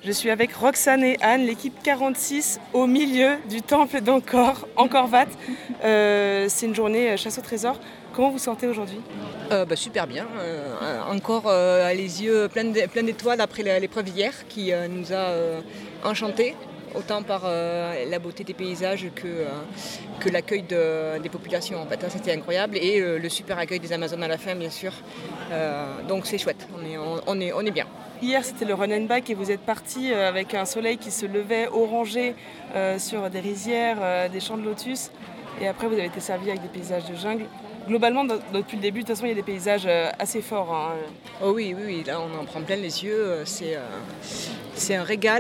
Je suis avec Roxane et Anne, l'équipe 46 au milieu du temple d'Angkor, Angkor Wat. C'est une journée chasse au trésor. Comment vous sentez aujourd'hui ? Super bien. Encore les yeux pleins d'étoiles après l'épreuve hier qui nous a enchantés, autant par la beauté des paysages que l'accueil des populations. En fait, c'était incroyable et le super accueil des Amazones à la fin, bien sûr. Donc c'est chouette, on est bien. Hier, c'était le run and bike et vous êtes partis avec un soleil qui se levait orangé sur des rizières, des champs de lotus. Et après, vous avez été servis avec des paysages de jungle. Globalement, depuis le début, de toute façon, il y a des paysages assez forts. Oh oui, là, on en prend plein les yeux. C'est un régal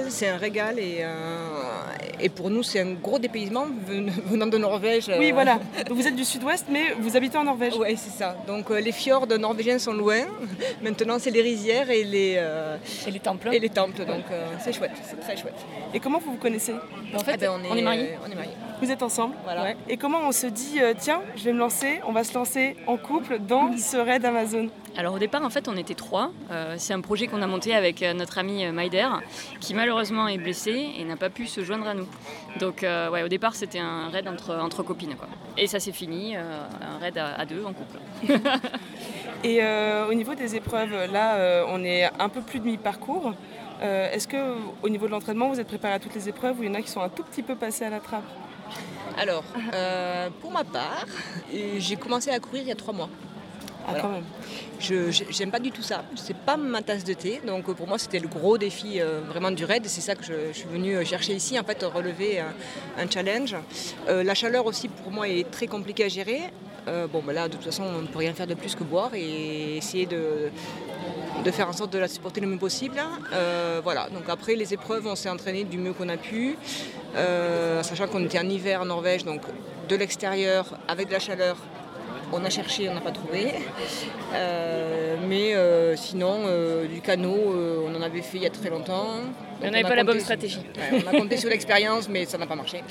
et pour nous, c'est un gros dépaysement venant de Norvège. Oui, voilà. Donc, vous êtes du sud-ouest, mais vous habitez en Norvège. Oui, c'est ça. Donc les fjords norvégiens sont loin. Maintenant, c'est les rizières et les temples. Donc c'est chouette, c'est très chouette. Et comment vous vous connaissez ? En fait, on est mariés. Vous êtes ensemble ? Voilà. Ouais. Et comment on se dit, tiens, je vais me lancer, on va se lancer en couple dans ce raid Amazon ? Alors au départ, en fait, on était 3. C'est un projet qu'on a monté avec notre ami Maider, qui malheureusement est blessé et n'a pas pu se joindre à nous. Donc au départ, c'était un raid entre copines, quoi. Et ça s'est fini, un raid à 2 en couple. Et au niveau des épreuves, là, on est un peu plus de mi-parcours. Est-ce qu'au niveau de l'entraînement, vous êtes préparé à toutes les épreuves ou il y en a qui sont un tout petit peu passés à la trappe ? Alors, pour ma part, j'ai commencé à courir il y a 3 mois. Voilà. Quand même. J'aime pas du tout ça, c'est pas ma tasse de thé, donc pour moi c'était le gros défi vraiment du raid, et c'est ça que je suis venue chercher ici, en fait relever un challenge. La chaleur aussi pour moi est très compliquée à gérer. Là de toute façon on ne peut rien faire de plus que boire et essayer de faire en sorte de la supporter le mieux possible. Donc après les épreuves on s'est entraîné du mieux qu'on a pu, sachant qu'on était en hiver en Norvège, donc de l'extérieur avec de la chaleur. On a cherché, on n'a pas trouvé. Sinon, du canot, on en avait fait il y a très longtemps. On n'avait pas la bonne stratégie. On a compté sur l'expérience, mais ça n'a pas marché.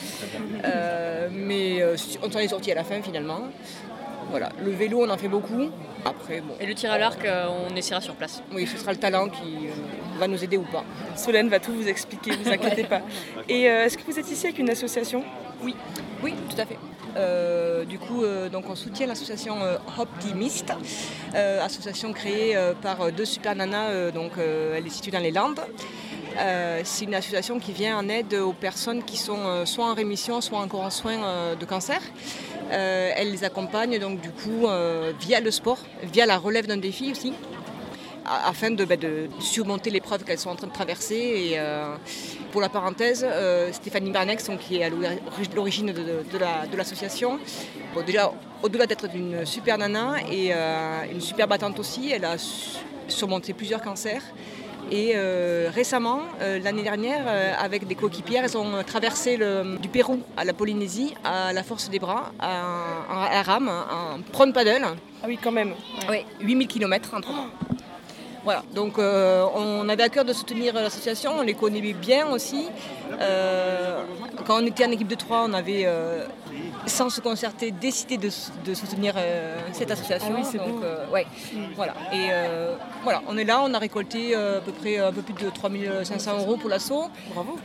On s'en est sorti à la fin finalement. Voilà. Le vélo, on en fait beaucoup. Après, bon. Et le tir à l'arc, on essaiera sur place. Oui, ce sera le talent qui va nous aider ou pas. Solène va tout vous expliquer, ne vous inquiétez pas. Et est-ce que vous êtes ici avec une association ? Oui, tout à fait. Donc on soutient l'association Optimist, association créée par 2 super nanas, elle est située dans les Landes. C'est une association qui vient en aide aux personnes qui sont soit en rémission, soit encore en soins de cancer. Elle les accompagne donc du coup via le sport, via la relève d'un défi aussi, afin de surmonter l'épreuve qu'elles sont en train de traverser. Et pour la parenthèse, Stéphanie Bernex, qui est à l'origine de l'association, déjà au-delà d'être une super nana et une super battante aussi, elle a surmonté plusieurs cancers. Et récemment, l'année dernière, avec des coéquipières, elles ont traversé du Pérou à la Polynésie à la force des bras, à la rame, en prone paddle. Ah oui, quand même. Oui, 8000 km entre temps. Voilà, donc on avait à cœur de soutenir l'association, on les connaît bien aussi. Quand on était en équipe de 3, on avait, sans se concerter, décidé de soutenir cette association. Ah oui, c'est donc, beau. Voilà. Et on est là, on a récolté à peu près un peu plus de 3 500 € pour l'assaut. Bravo.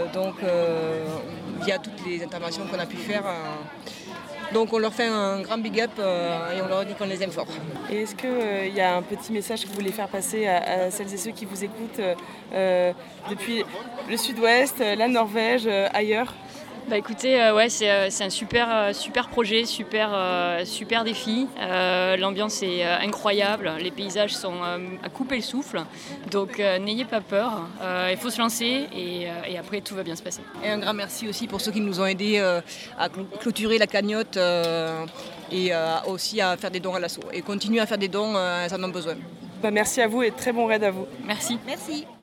Via toutes les interventions qu'on a pu faire. Donc on leur fait un grand big up et on leur dit qu'on les aime fort. Et est-ce qu'il y a un petit message que vous voulez faire passer à celles et ceux qui vous écoutent depuis le sud-ouest, la Norvège, ailleurs ? Écoutez, c'est un super projet, super défi. L'ambiance est incroyable, les paysages sont à couper le souffle. Donc n'ayez pas peur, il faut se lancer et après tout va bien se passer. Et un grand merci aussi pour ceux qui nous ont aidés à clôturer la cagnotte et aussi à faire des dons à l'assaut. Et continuez à faire des dons, elles en ont besoin. Merci à vous et très bon raid à vous. Merci. Merci.